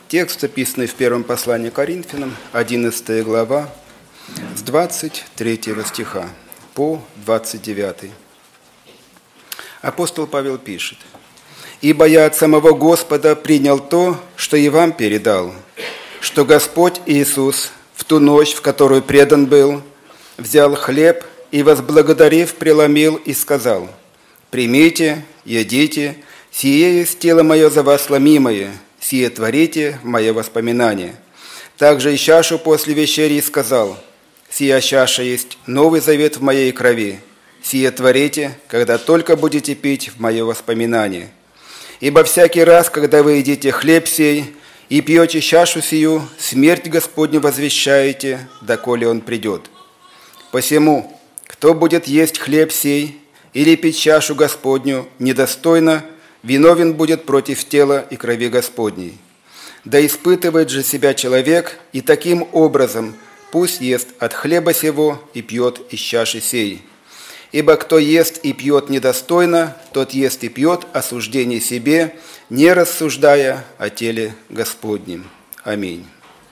Текст, записанный в первом послании к Коринфянам, 11 глава, с 23 стиха по 29. Апостол Павел пишет: «Ибо я от самого Господа принял то, что и вам передал, что Господь Иисус в ту ночь, в которую предан был, взял хлеб и, возблагодарив, преломил и сказал: „Примите, едите, сие есть тело мое за вас ломимое, сие творите в мое воспоминание“. Также и чашу после вечери сказал: „Сия чаша есть новый завет в моей крови, сие творите, когда только будете пить в мое воспоминание. Ибо всякий раз, когда вы едите хлеб сей и пьете чашу сию, смерть Господню возвещаете, доколе Он придет. Посему, кто будет есть хлеб сей или пить чашу Господню недостойно, виновен будет против тела и крови Господней. Да испытывает же себя человек, и таким образом пусть ест от хлеба сего и пьет из чаши сей. Ибо кто ест и пьет недостойно, тот ест и пьет осуждение себе, не рассуждая о теле Господнем. Аминь».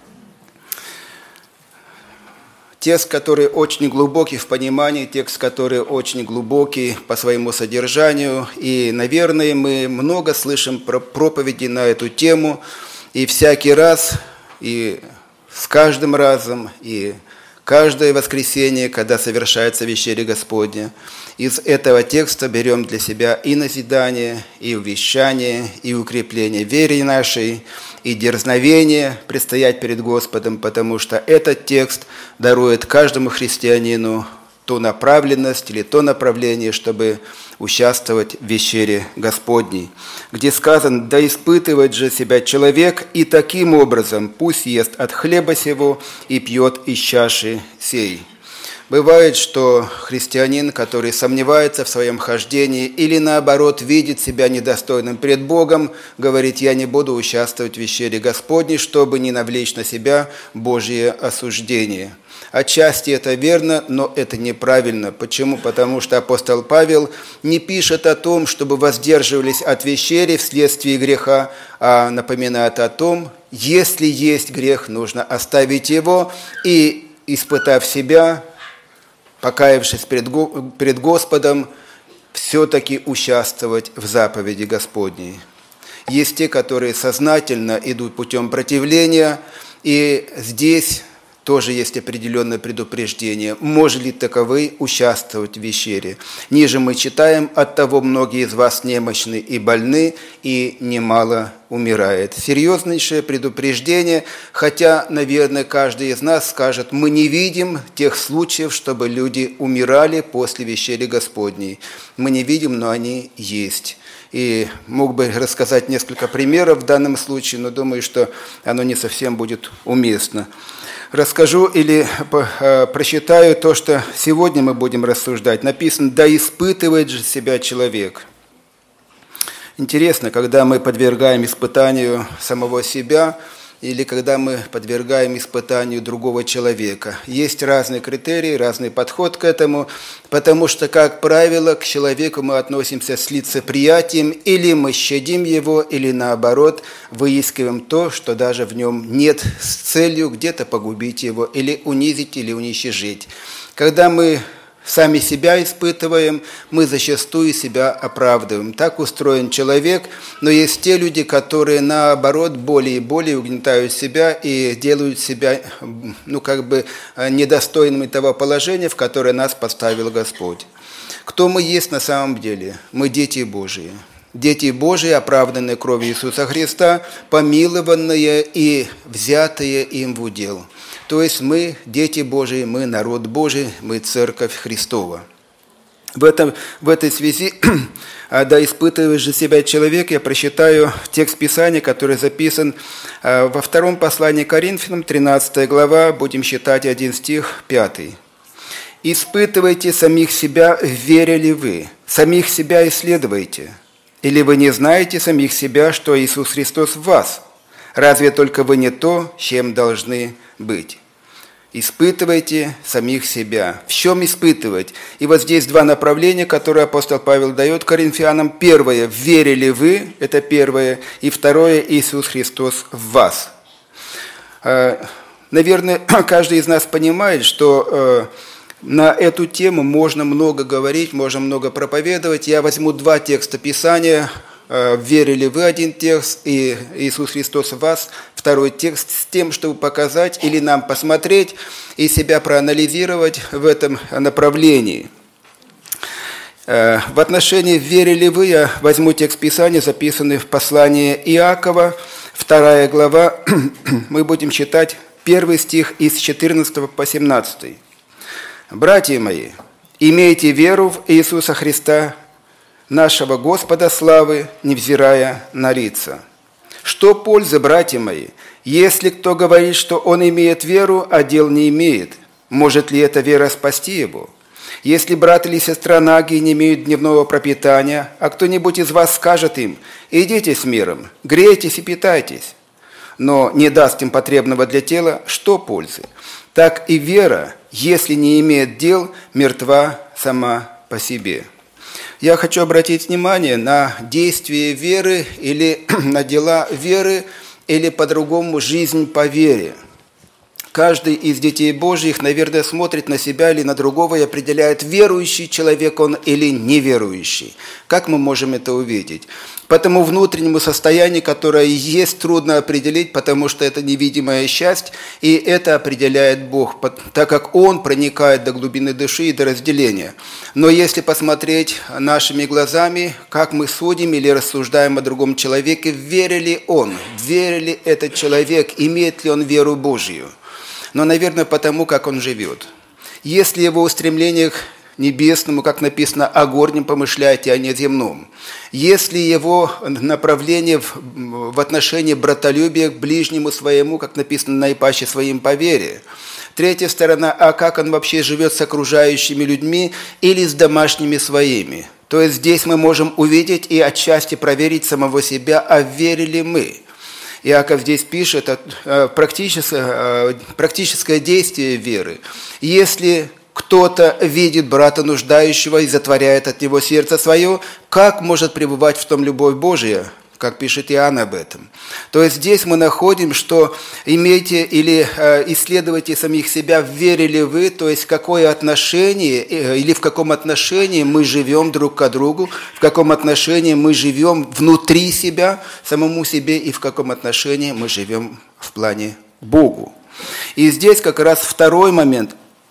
Текст, который очень глубокий в понимании, текст, который очень глубокий по своему содержанию. И, наверное, мы много слышим про проповеди на эту тему, и всякий раз, и с каждым разом, и каждое воскресенье, когда совершается вечеря Господня, из этого текста берем для себя и назидание, и увещание, и укрепление веры нашей, и дерзновение предстоять перед Господом, потому что этот текст дарует каждому христианину ту направленность или то направление, чтобы участвовать в вечере Господней, где сказано: «Да испытывает же себя человек, и таким образом пусть ест от хлеба сего и пьет из чаши сей». Бывает, что христианин, который сомневается в своем хождении или, наоборот, видит себя недостойным пред Богом, говорит: «Я не буду участвовать в вечере Господней, чтобы не навлечь на себя Божье осуждение». Отчасти это верно, но это неправильно. Почему? Потому что апостол Павел не пишет о том, чтобы воздерживались от вечери вследствие греха, а напоминает о том, если есть грех, нужно оставить его и, испытав себя, покаявшись пред Господом, все-таки участвовать в заповеди Господней. Есть те, которые сознательно идут путем противления, и здесь тоже есть определенное предупреждение. Может ли таковы участвовать в вечере? Ниже мы читаем: «Оттого многие из вас немощны и больны, и немало умирает». Серьезнейшее предупреждение, хотя, наверное, каждый из нас скажет: мы не видим тех случаев, чтобы люди умирали после вечери Господней. Мы не видим, но они есть. И мог бы рассказать несколько примеров в данном случае, но думаю, что оно не совсем будет уместно. Расскажу или прочитаю то, что сегодня мы будем рассуждать. Написано: «Да испытывает же себя человек». Интересно, когда мы подвергаем испытанию самого себя или когда мы подвергаем испытанию другого человека. Есть разные критерии, разный подход к этому, потому что, как правило, к человеку мы относимся с лицеприятием, или мы щадим его, или наоборот, выискиваем то, что даже в нем нет, с целью где-то погубить его, или унизить, или уничижить. Когда мы сами себя испытываем, мы зачастую себя оправдываем. Так устроен человек, но есть те люди, которые, наоборот, более и более угнетают себя и делают себя, недостойными того положения, в которое нас поставил Господь. Кто мы есть на самом деле? Мы дети Божии. Дети Божии, оправданные кровью Иисуса Христа, помилованные и взятые им в удел. То есть мы дети Божии, мы народ Божий, мы церковь Христова. В этой связи, да испытываешь же себя человек, я прочитаю текст Писания, который записан во втором послании к Коринфянам, 13 глава, будем читать 1 стих, 5. «Испытывайте самих себя, верили вы, самих себя исследуйте. Или вы не знаете самих себя, что Иисус Христос в вас? Разве только вы не то, чем должны быть?» испытывайте самих себя. В чем испытывать? И вот здесь два направления, которые апостол Павел дает Коринфянам. Первое – верили вы, это первое. И второе – Иисус Христос в вас. Наверное, каждый из нас понимает, что на эту тему можно много говорить, можно много проповедовать. Я возьму два текста Писания. «Верили вы» один текст, и «Иисус Христос в вас» второй текст, с тем, чтобы показать или нам посмотреть и себя проанализировать в этом направлении. В отношении «верили вы» я возьму текст Писания, записанный в послании Иакова, 2 глава, мы будем читать 1 стих из 14 по 17. «Братья мои, имейте веру в Иисуса Христа, нашего Господа славы, невзирая на лица. Что пользы, братья мои, если кто говорит, что он имеет веру, а дел не имеет? Может ли эта вера спасти его? Если брат или сестра наги не имеют дневного пропитания, а кто-нибудь из вас скажет им: идите с миром, грейтесь и питайтесь, но не даст им потребного для тела, что пользы? Так и вера, если не имеет дел, мертва сама по себе». Я хочу обратить внимание на действие веры или на дела веры, или по-другому жизнь по вере. Каждый из детей Божьих, наверное, смотрит на себя или на другого и определяет, верующий человек он или неверующий. Как мы можем это увидеть? По тому внутреннему состоянию, которое есть, трудно определить, потому что это невидимая часть, и это определяет Бог, так как Он проникает до глубины души и до разделения. Но если посмотреть нашими глазами, как мы судим или рассуждаем о другом человеке, верил ли он, верил ли этот человек, имеет ли он веру Божью? Но, наверное, потому, как он живет. Если его устремление к небесному, как написано, о горнем помышляйте, а не о земном. Если его направление в отношении братолюбия к ближнему своему, как написано, наипаче своим по вере. Третья сторона, а как он вообще живет с окружающими людьми или с домашними своими. То есть здесь мы можем увидеть и отчасти проверить самого себя, а верили мы. Иаков здесь пишет практическое действие веры. Если кто-то видит брата нуждающего и затворяет от него сердце свое, как может пребывать в том любовь Божия, как пишет Иоанн об этом? То есть здесь мы находим, что имейте или исследуйте самих себя, верили вы, то есть какое отношение или в каком отношении мы живем друг к другу, в каком отношении мы живем внутри себя, самому себе, и в каком отношении мы живем в плане Богу. И здесь как раз второй момент.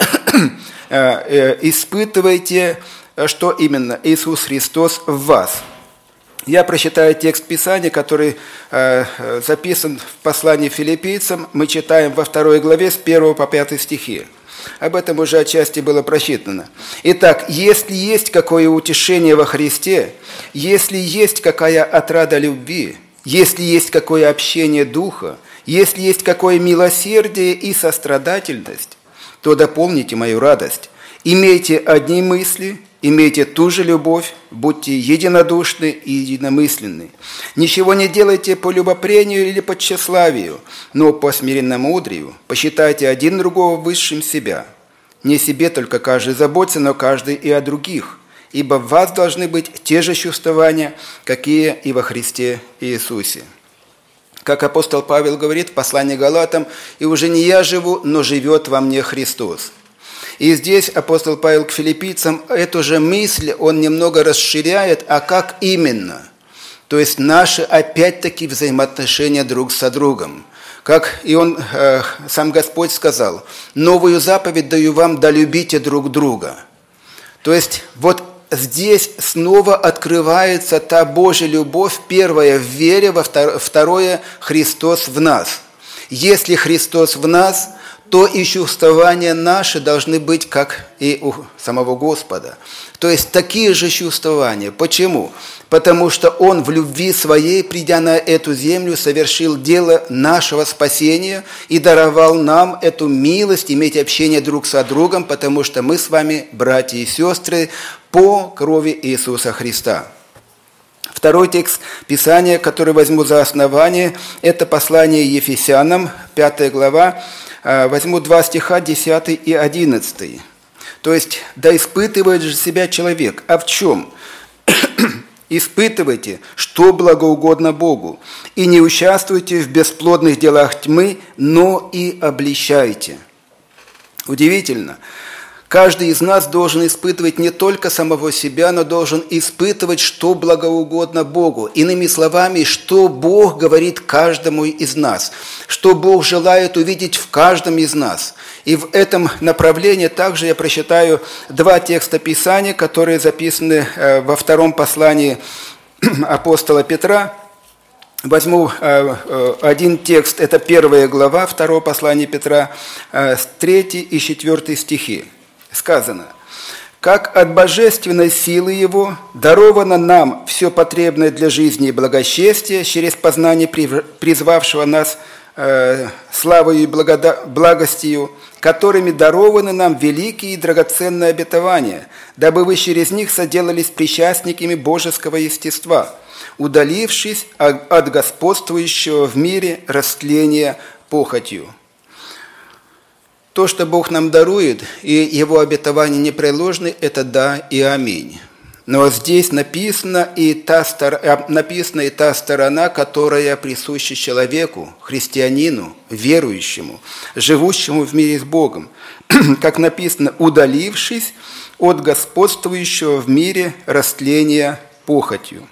Испытывайте, что именно Иисус Христос в вас. Я прочитаю текст Писания, который записан в послании филиппийцам. Мы читаем во 2 главе с 1 по 5 стихи. Об этом уже отчасти было прочитано. Итак, если есть какое утешение во Христе, если есть какая отрада любви, если есть какое общение духа, если есть какое милосердие и сострадательность, то дополните мою радость. Имейте одни мысли, имейте ту же любовь, будьте единодушны и единомысленны. Ничего не делайте по любопрению или по тщеславию, но по смиренномудрию. Посчитайте один другого высшим себя. Не себе только каждый заботится, но каждый и о других. Ибо в вас должны быть те же чувствования, какие и во Христе Иисусе. Как апостол Павел говорит в послании Галатам: «И уже не я живу, но живет во мне Христос». И здесь апостол Павел к филиппийцам эту же мысль он немного расширяет, а как именно? То есть наши опять-таки взаимоотношения друг со другом. Как и он, сам Господь сказал: «Новую заповедь даю вам, да любите друг друга». То есть вот здесь снова открывается та Божья любовь, первое в вере, второе Христос в нас. Если Христос в нас, то и чувствования наши должны быть, как и у самого Господа. То есть такие же чувствования. Почему? Потому что Он в любви Своей, придя на эту землю, совершил дело нашего спасения и даровал нам эту милость, иметь общение друг со другом, потому что мы с вами братья и сестры по крови Иисуса Христа. Второй текст Писания, который возьму за основание, это послание Ефесянам, 5 глава, возьму 2 стиха, 10 и 11. То есть, да испытывает же себя человек. А в чем? Испытывайте, что благоугодно Богу, и не участвуйте в бесплодных делах тьмы, но и обличайте. Удивительно. Каждый из нас должен испытывать не только самого себя, но должен испытывать, что благоугодно Богу. Иными словами, что Бог говорит каждому из нас, что Бог желает увидеть в каждом из нас. И в этом направлении также я прочитаю 2 текста Писания, которые записаны во втором послании апостола Петра. Возьму один текст, это 1 глава 2 послания Петра, 3 и 4 стихи. Сказано: «Как от божественной силы Его даровано нам все потребное для жизни и благочестия через познание призвавшего нас славою и благостью, которыми дарованы нам великие и драгоценные обетования, дабы вы через них соделались причастниками божеского естества, удалившись от господствующего в мире растления похотью». То, что Бог нам дарует, и Его обетования непреложны, это да и аминь. Но здесь написана и та сторона, которая присуща человеку, христианину, верующему, живущему в мире с Богом. Как написано, удалившись от господствующего в мире растления похотью.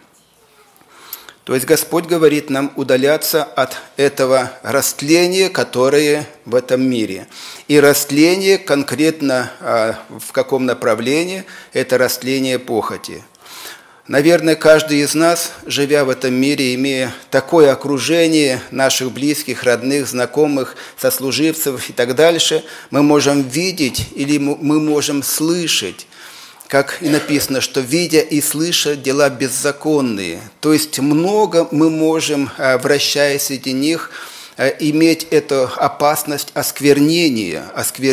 То есть Господь говорит нам удаляться от этого растления, которое в этом мире. И растление конкретно в каком направлении? Это растление похоти. Наверное, каждый из нас, живя в этом мире, имея такое окружение наших близких, родных, знакомых, сослуживцев и так дальше, мы можем видеть или мы можем слышать, как и написано, что видя и слыша дела беззаконные. То есть много мы можем, вращаясь среди них, иметь эту опасность осквернения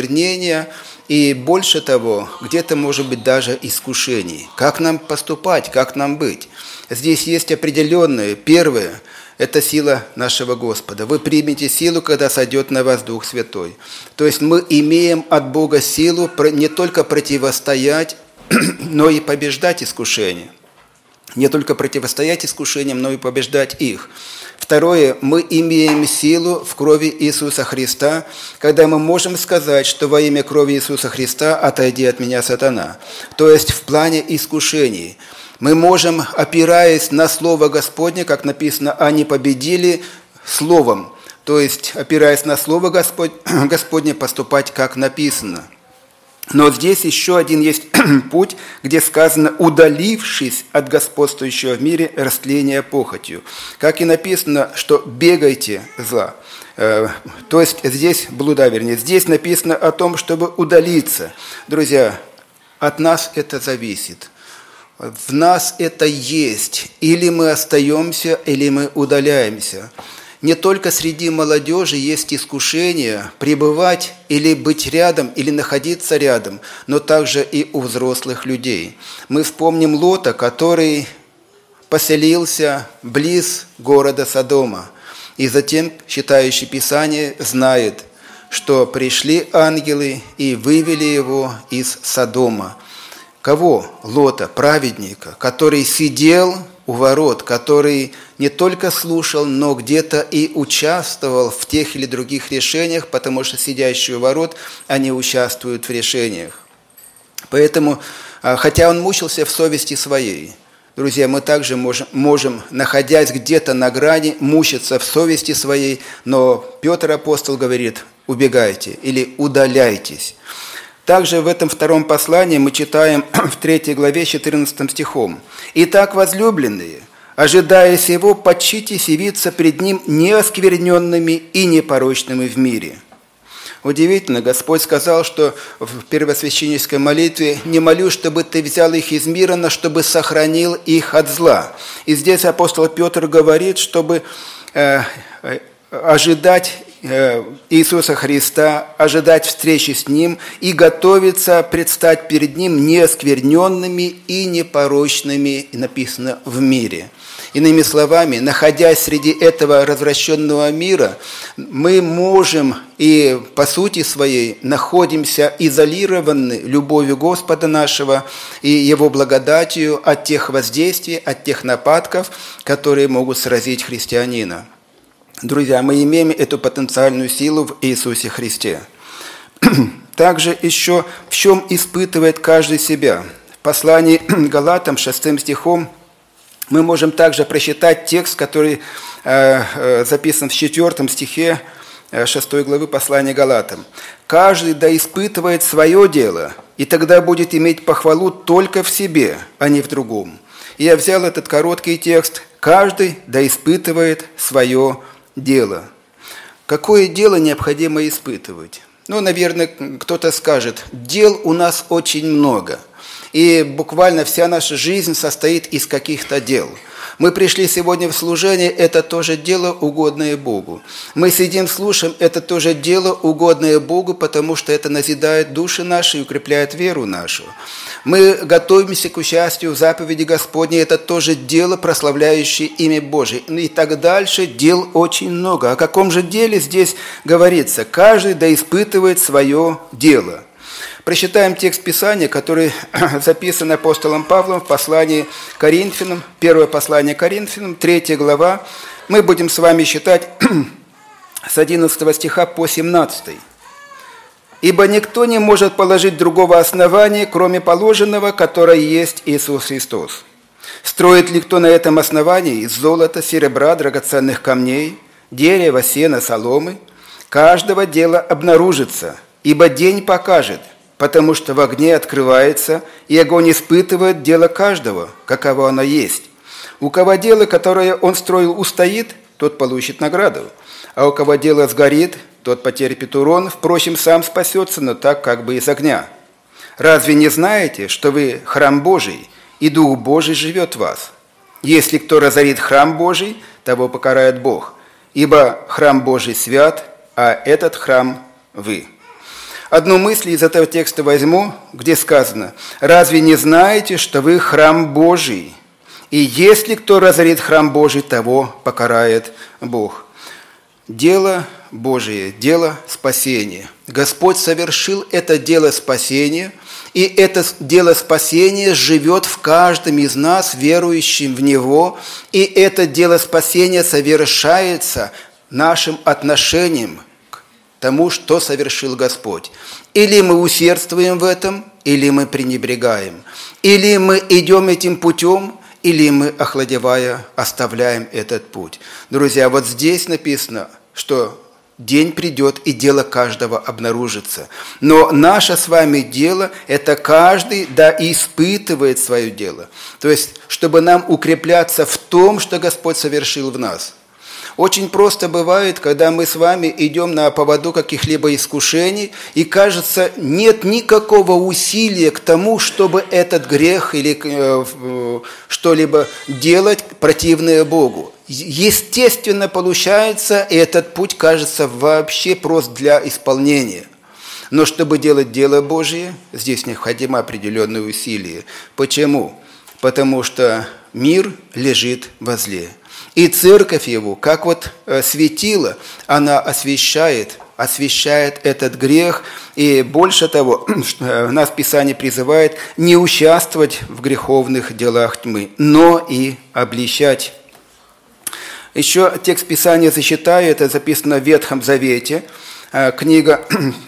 и больше того, где-то может быть даже искушений. Как нам поступать, как нам быть? Здесь есть определенное. Первое – это сила нашего Господа. Вы примете силу, когда сойдет на вас Дух Святой. То есть мы имеем от Бога силу не только противостоять, но и побеждать искушения. Не только противостоять искушениям, но и побеждать их. Второе, мы имеем силу в крови Иисуса Христа, когда мы можем сказать, что во имя крови Иисуса Христа отойди от меня, сатана. То есть в плане искушений. Мы можем, опираясь на Слово Господне, как написано, они победили Словом. То есть, опираясь на Слово Господне, поступать, как написано. Но здесь еще один есть путь, где сказано «удалившись от господствующего в мире растления похотью». Как и написано, что «бегайте зла». То есть здесь блуда, вернее. Здесь написано о том, чтобы удалиться. Друзья, от нас это зависит. В нас это есть. Или мы остаемся, или мы удаляемся. Не только среди молодежи есть искушение пребывать или быть рядом, или находиться рядом, но также и у взрослых людей. Мы вспомним Лота, который поселился близ города Содома. И затем, читающий Писание, знает, что пришли ангелы и вывели его из Содома. Кого? Лота, праведника, который сидел у ворот, который не только слушал, но где-то и участвовал в тех или других решениях, потому что сидящие у ворот, они участвуют в решениях. Поэтому, хотя он мучился в совести своей, друзья, мы также можем, находясь где-то на грани, мучиться в совести своей, но Петр апостол говорит: убегайте или удаляйтесь. Также в этом втором послании мы читаем в 3 главе 14 стихом: «Итак, возлюбленные, ожидая сего, почитесь явиться пред Ним неоскверненными и непорочными в мире». Удивительно, Господь сказал, что в первосвященнической молитве: «Не молю, чтобы ты взял их из мира, но чтобы сохранил их от зла». И здесь апостол Петр говорит, чтобы ожидать Иисуса Христа, ожидать встречи с Ним и готовиться предстать перед Ним неоскверненными и непорочными, написано, в мире. Иными словами, находясь среди этого развращенного мира, мы можем и по сути своей находимся изолированы любовью Господа нашего и Его благодатью от тех воздействий, от тех нападков, которые могут сразить христианина. Друзья, мы имеем эту потенциальную силу в Иисусе Христе. Также еще в чем испытывает каждый себя. В послании к Галатам 6 стихом мы можем также прочитать текст, который записан в 4 стихе 6 главы послания Галатам. «Каждый да испытывает свое дело, и тогда будет иметь похвалу только в себе, а не в другом». И я взял этот короткий текст. «Каждый да испытывает свое дело». Какое дело необходимо испытывать? Наверное, кто-то скажет, дел у нас очень много. И буквально вся наша жизнь состоит из каких-то дел. Мы пришли сегодня в служение, это тоже дело, угодное Богу. Мы сидим, слушаем, это тоже дело, угодное Богу, потому что это назидает души наши и укрепляет веру нашу. Мы готовимся к участию в заповеди Господней, это тоже дело, прославляющее имя Божие. И так дальше, дел очень много. О каком же деле здесь говорится? Каждый да испытывает свое дело. Прочитаем текст Писания, который записан апостолом Павлом в послании к Коринфянам, первое послание к Коринфянам, 3 глава. Мы будем с вами читать с 11 стиха по 17. «Ибо никто не может положить другого основания, кроме положенного, которое есть Иисус Христос. Строит ли кто на этом основании из золота, серебра, драгоценных камней, дерева, сена, соломы? Каждого дела обнаружится, ибо день покажет, потому что в огне открывается, и огонь испытывает дело каждого, каково оно есть. У кого дело, которое он строил, устоит, тот получит награду, а у кого дело сгорит, тот потерпит урон, впрочем, сам спасется, но так как бы из огня. Разве не знаете, что вы храм Божий, и Дух Божий живет в вас? Если кто разорит храм Божий, того покарает Бог, ибо храм Божий свят, а этот храм вы». Одну мысль из этого текста возьму, где сказано: «Разве не знаете, что вы храм Божий? И если кто разорит храм Божий, того покарает Бог». Дело Божие, дело спасения. Господь совершил это дело спасения, и это дело спасения живет в каждом из нас, верующим в Него, и это дело спасения совершается нашим отношением к тому, что совершил Господь. Или мы усердствуем в этом, или мы пренебрегаем. Или мы идем этим путем, или мы, охладевая, оставляем этот путь. Друзья, вот здесь написано, что день придет, и дело каждого обнаружится. Но наше с вами дело – это каждый да испытывает свое дело. То есть, чтобы нам укрепляться в том, что Господь совершил в нас. Очень просто бывает, когда мы с вами идем на поводу каких-либо искушений, и, кажется, нет никакого усилия к тому, чтобы этот грех или что-либо делать противное Богу. Естественно, получается, и этот путь кажется вообще прост для исполнения. Но чтобы делать дело Божие, здесь необходимо определенные усилия. Почему? Потому что мир лежит во зле. И церковь его, как вот светило, она освещает этот грех. И больше того, нас Писание призывает не участвовать в греховных делах тьмы, но и обличать. Еще текст Писания зачитаю, это записано в Ветхом Завете, книга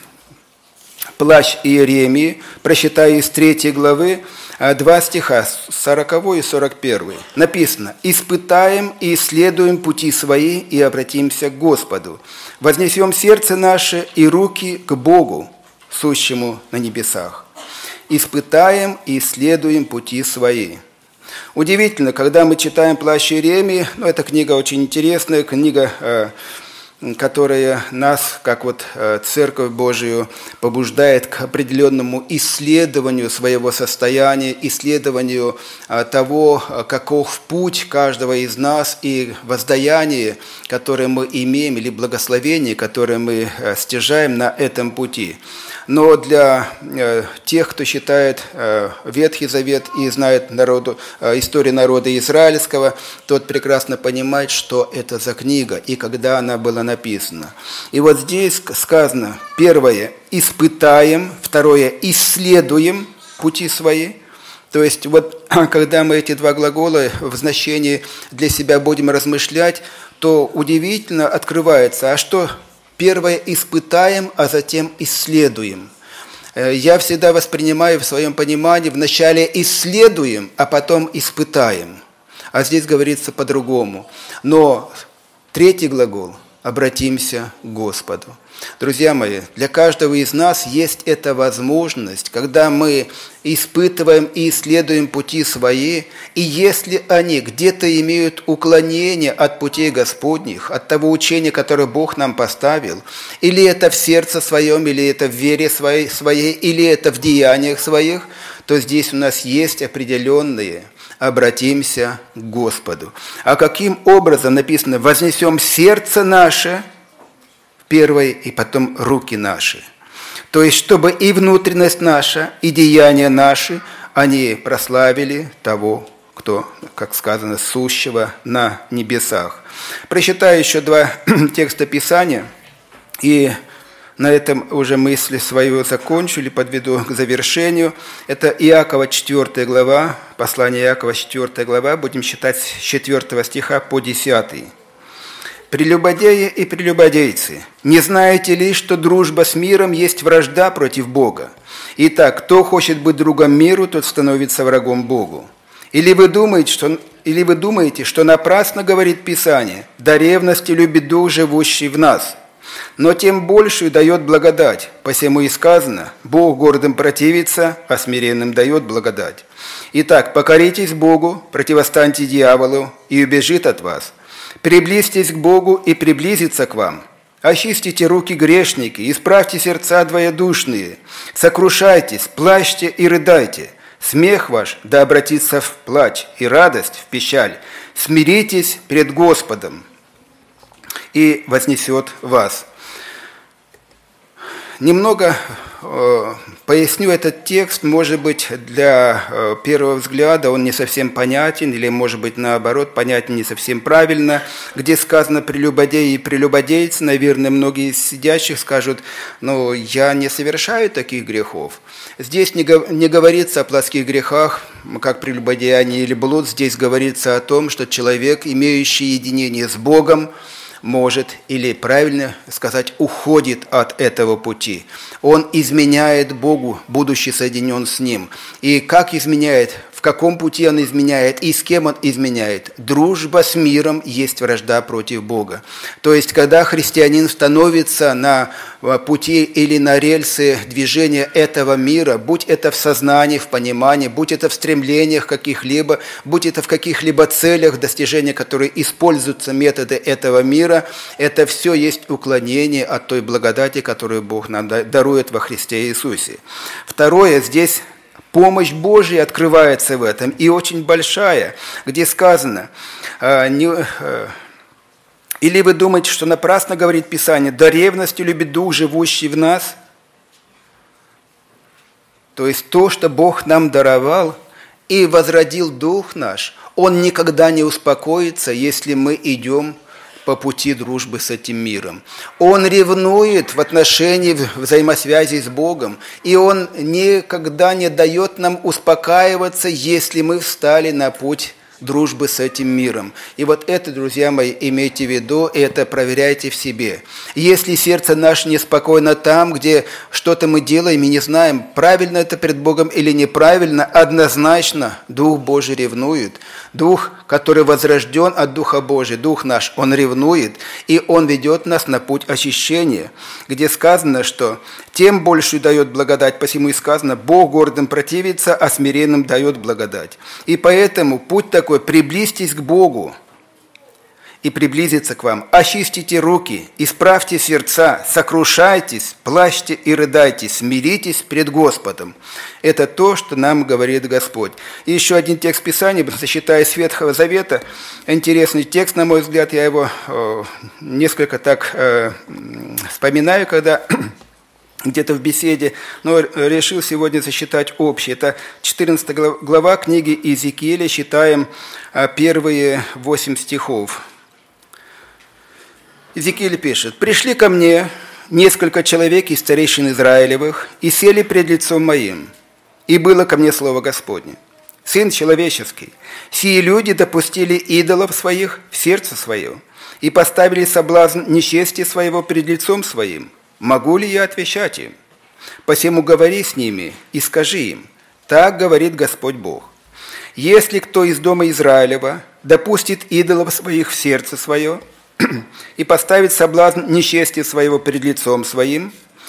«Плач Иеремии», прочитаю из 3 главы, 2 стиха, 40 и 41. Написано: «Испытаем и исследуем пути свои, и обратимся к Господу. Вознесем сердце наше и руки к Богу, сущему на небесах. Испытаем и исследуем пути свои». Удивительно, когда мы читаем «Плач Иеремии», эта книга очень интересная, книга которая нас, как вот Церковь Божию, побуждает к определенному исследованию своего состояния, исследованию того, каков путь каждого из нас и воздаяние, которое мы имеем, или благословение, которое мы стяжаем на этом пути. Но для тех, кто считает Ветхий Завет и знает историю народа израильского, тот прекрасно понимает, что это за книга и когда она была написана. И вот здесь сказано, первое – испытаем, второе – исследуем пути свои. То есть вот когда мы эти два глагола в значении для себя будем размышлять, то удивительно открывается, а что первое – испытаем, а затем исследуем. Я всегда воспринимаю в своем понимании вначале исследуем, а потом испытаем. А здесь говорится по-другому. Но третий глагол – обратимся к Господу. Друзья мои, для каждого из нас есть эта возможность, когда мы испытываем и исследуем пути свои, и если они где-то имеют уклонение от путей Господних, от того учения, которое Бог нам поставил, или это в сердце своем, или это в вере своей, или это в деяниях своих, то здесь у нас есть определенные «обратимся к Господу». А каким образом написано «вознесем сердце наше» первое, и потом руки наши. То есть, чтобы и внутренность наша, и деяния наши, они прославили того, кто, как сказано, сущего на небесах. Прочитаю еще два текста Писания, и на этом уже мысли свою закончу или подведу к завершению. Это Иакова 4 глава, послание Иакова 4 глава, будем читать с 4 стиха по 10. «Прелюбодеи и прелюбодейцы, не знаете ли, что дружба с миром есть вражда против Бога? Итак, кто хочет быть другом миру, тот становится врагом Богу. Или вы думаете, что напрасно говорит Писание, до ревности любит Дух, живущий в нас? Но тем большую дает благодать, посему и сказано, Бог гордым противится, а смиренным дает благодать. Итак, покоритесь Богу, противостаньте дьяволу, и убежит от вас. Приблизьтесь к Богу и приблизится к вам. Очистите руки грешники, исправьте сердца двоедушные. Сокрушайтесь, плачьте и рыдайте. Смех ваш да обратится в плач, и радость в печаль. Смиритесь пред Господом, и вознесет вас». Немного поясню этот текст, может быть, для первого взгляда он не совсем понятен, или, может быть, наоборот, понятен не совсем правильно, где сказано «прелюбодеи и прелюбодейцы», наверное, многие из сидящих скажут, я не совершаю таких грехов. Здесь не говорится о плотских грехах, как прелюбодеяние или блуд, здесь говорится о том, что человек, имеющий единение с Богом, может, или правильно сказать, уходит от этого пути. Он изменяет Богу, будучи соединен с Ним. И как изменяет, в каком пути он изменяет и с кем он изменяет? Дружба с миром есть вражда против Бога. То есть, когда христианин становится на пути или на рельсы движения этого мира, будь это в сознании, в понимании, будь это в стремлениях каких-либо, будь это в каких-либо целях достижения, которые используются методы этого мира, это все есть уклонение от той благодати, которую Бог нам дарует во Христе Иисусе. Второе, здесь помощь Божья открывается в этом, и очень большая, где сказано, или вы думаете, что напрасно говорит Писание, до ревности любит Дух, живущий в нас? То есть то, что Бог нам даровал и возродил Дух наш, Он никогда не успокоится, если мы идем по пути дружбы с этим миром. Он ревнует в отношении взаимосвязи с Богом, и Он никогда не дает нам успокаиваться, если мы встали на путь дружбы с этим миром. И вот это, друзья мои, имейте в виду, и это проверяйте в себе. Если сердце наше неспокойно там, где что-то мы делаем и не знаем, правильно это пред Богом или неправильно, однозначно Дух Божий ревнует. Дух, который возрожден от Духа Божия, Дух наш, Он ревнует, и Он ведет нас на путь очищения, где сказано, что тем большую дает благодать, посему и сказано, Бог гордым противится, а смиренным дает благодать. И поэтому путь такой, приблизьтесь к Богу и приблизится к вам. Очистите руки, исправьте сердца, сокрушайтесь, плачьте и рыдайте, смиритесь пред Господом. Это то, что нам говорит Господь. И еще один текст Писания, считая с Ветхого Завета, интересный текст, на мой взгляд, я его несколько так вспоминаю, когда где-то в беседе, но решил сегодня зачитать общий. Это 14 глава книги Иезекииля, читаем первые 8 стихов. Иезекииль пишет: «Пришли ко мне несколько человек из старейшин Израилевых и сели пред лицом моим, и было ко мне слово Господне: Сын человеческий, сии люди допустили идолов своих в сердце свое и поставили соблазн нечестия своего пред лицом своим. Могу ли я отвечать им? Посему говори с ними и скажи им: так говорит Господь Бог. Если кто из дома Израилева допустит идолов своих в сердце свое и поставит соблазн нечестия своего перед лицом своим,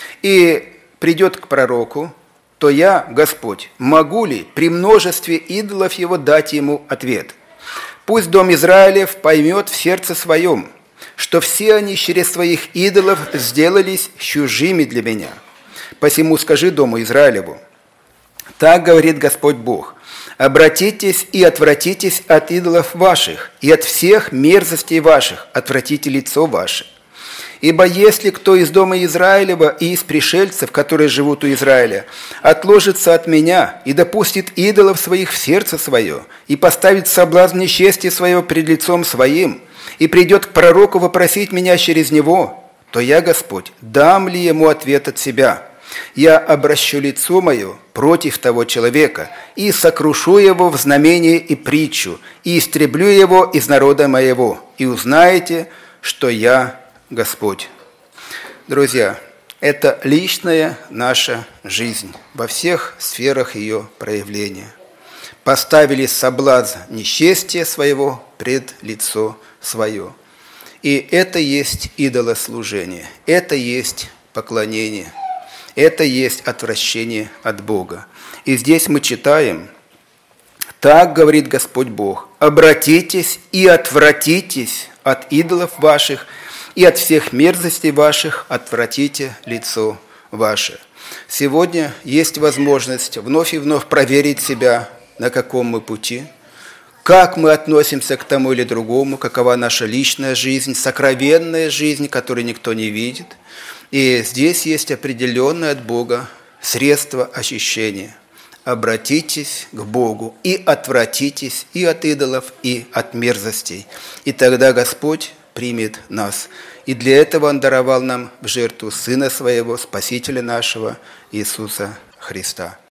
и придет к пророку, то я, Господь, могу ли при множестве идолов его дать ему ответ? Пусть дом Израилев поймет в сердце своем, что все они через своих идолов сделались чужими для меня. Посему скажи дому Израилеву: так говорит Господь Бог, обратитесь и отвратитесь от идолов ваших, и от всех мерзостей ваших отвратите лицо ваше. Ибо если кто из дома Израилева и из пришельцев, которые живут у Израиля, отложится от меня и допустит идолов своих в сердце свое, и поставит соблазн нечестия своего пред лицом своим, и придет к пророку вопросить меня через него, то я, Господь, дам ли ему ответ от себя? Я обращу лицо мое против того человека и сокрушу его в знамение и притчу, и истреблю его из народа моего, и узнаете, что я Господь». Друзья, это личная наша жизнь во всех сферах ее проявления. Поставили соблазн нечестия своего пред лицо свое. И это есть идолослужение, это есть поклонение, это есть отвращение от Бога. И здесь мы читаем: «Так говорит Господь Бог, обратитесь и отвратитесь от идолов ваших, и от всех мерзостей ваших отвратите лицо ваше». Сегодня есть возможность вновь и вновь проверить себя, на каком мы пути, как мы относимся к тому или другому, какова наша личная жизнь, сокровенная жизнь, которую никто не видит. И здесь есть определенное от Бога средство очищения. Обратитесь к Богу и отвратитесь и от идолов, и от мерзостей. И тогда Господь примет нас. И для этого Он даровал нам в жертву Сына Своего, Спасителя нашего, Иисуса Христа.